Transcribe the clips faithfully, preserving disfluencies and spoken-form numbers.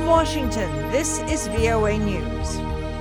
From Washington, this is V O A News.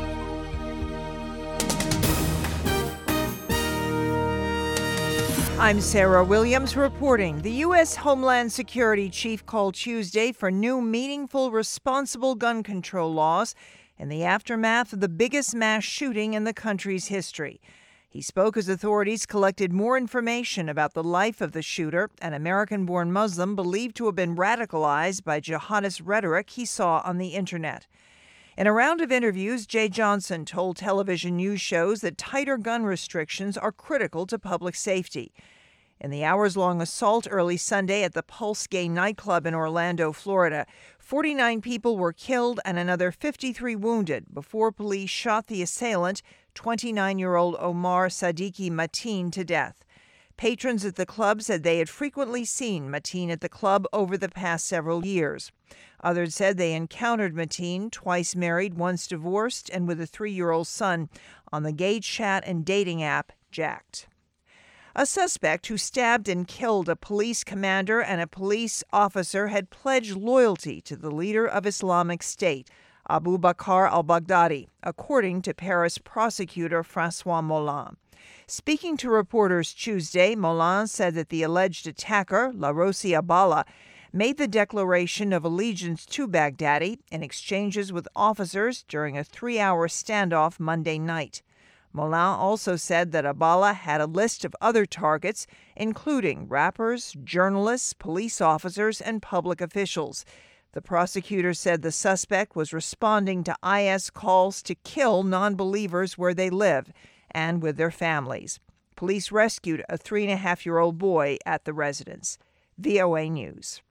I'm Sarah Williams reporting. The U S. Homeland Security Chief called Tuesday for new, meaningful, responsible gun control laws in the aftermath of the biggest mass shooting in the country's history. He spoke as authorities collected more information about the life of the shooter, an American-born Muslim believed to have been radicalized by jihadist rhetoric he saw on the internet. In a round of interviews, Jay Johnson told television news shows that tighter gun restrictions are critical to public safety. In the hours-long assault early Sunday at the Pulse Gay nightclub in Orlando, Florida, forty-nine people were killed and another fifty-three wounded before police shot the assailant, twenty-nine-year-old Omar Sadiki Mateen, to death. Patrons at the club said they had frequently seen Mateen at the club over the past several years. Others said they encountered Mateen, twice married, once divorced, and with a three-year-old son, on the gay chat and dating app Jacked. A suspect who stabbed and killed a police commander and a police officer had pledged loyalty to the leader of Islamic State, Abu Bakr al-Baghdadi, according to Paris prosecutor Francois Moulin. Speaking to reporters Tuesday, Moulin said that the alleged attacker, Larosi Abala, made the declaration of allegiance to Baghdadi in exchanges with officers during a three-hour standoff Monday night. Moulin also said that Abala had a list of other targets, including rappers, journalists, police officers, and public officials. The prosecutor said the suspect was responding to I S calls to kill non-believers where they live and with their families. Police rescued a three-and-a-half-year-old boy at the residence. V O A News.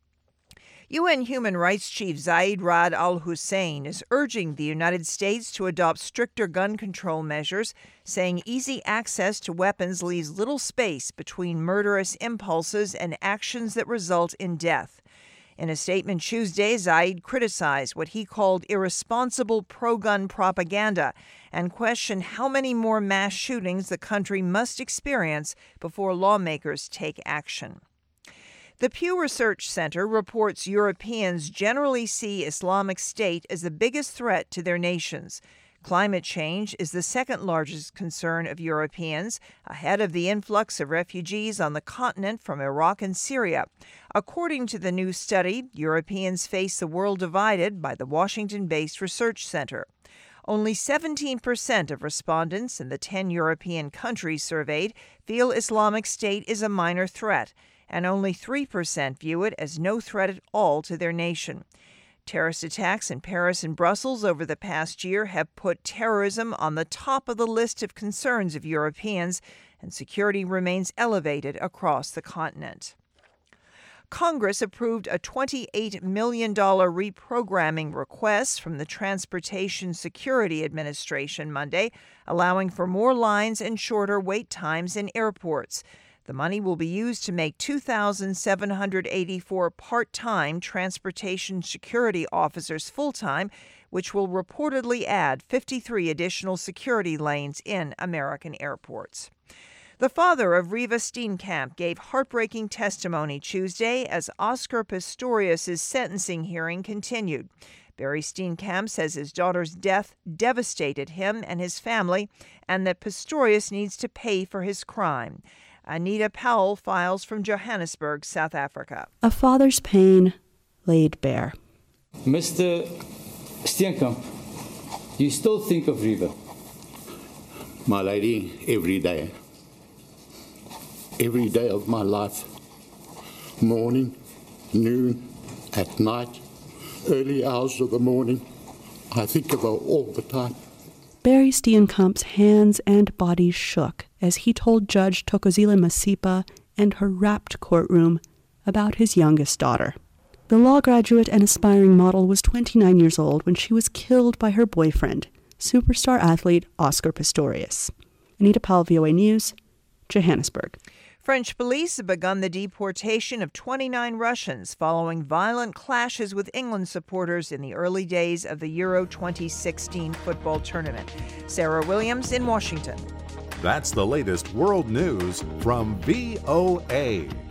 U N Human Rights Chief Zeid Ra'ad Al Hussein is urging the United States to adopt stricter gun control measures, saying easy access to weapons leaves little space between murderous impulses and actions that result in death. In a statement Tuesday, Zeid criticized what he called irresponsible pro-gun propaganda and questioned how many more mass shootings the country must experience before lawmakers take action. The Pew Research Center reports Europeans generally see Islamic State as the biggest threat to their nations. Climate change is the second largest concern of Europeans, ahead of the influx of refugees on the continent from Iraq and Syria. According to the new study, Europeans face the world divided by the Washington-based research center. Only seventeen percent of respondents in the ten European countries surveyed feel Islamic State is a minor threat, and only three percent view it as no threat at all to their nation. Terrorist attacks in Paris and Brussels over the past year have put terrorism on the top of the list of concerns of Europeans, and security remains elevated across the continent. Congress approved a twenty-eight million dollars reprogramming request from the Transportation Security Administration Monday, allowing for more lines and shorter wait times in airports. The money will be used to make two thousand seven hundred eighty-four part-time transportation security officers full-time, which will reportedly add fifty-three additional security lanes in American airports. The father of Riva Steenkamp gave heartbreaking testimony Tuesday as Oscar Pistorius' sentencing hearing continued. Barry Steenkamp says his daughter's death devastated him and his family, and that Pistorius needs to pay for his crime. Anita Powell files from Johannesburg, South Africa. A father's pain laid bare. Mister Steenkamp, do you still think of Riva? My lady, every day. Every day of my life. Morning, noon, at night, early hours of the morning. I think of her all the time. Barry Steenkamp's hands and body shook as he told Judge Thokozile Masipa and her rapt courtroom about his youngest daughter. The law graduate and aspiring model was twenty-nine years old when she was killed by her boyfriend, superstar athlete Oscar Pistorius. Anita Powell, V O A News, Johannesburg. French police have begun the deportation of twenty-nine Russians following violent clashes with England supporters in the early days of the Euro twenty sixteen football tournament. Sarah Williams in Washington. That's the latest world news from V O A.